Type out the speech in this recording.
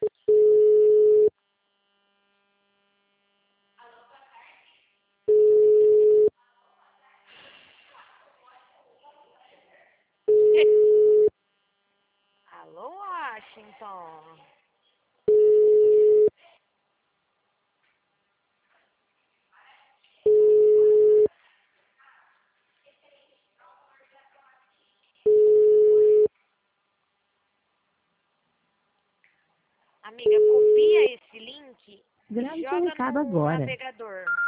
Alô, Washington. Amiga, copia esse link e Grave seu joga recado no agora. navegador.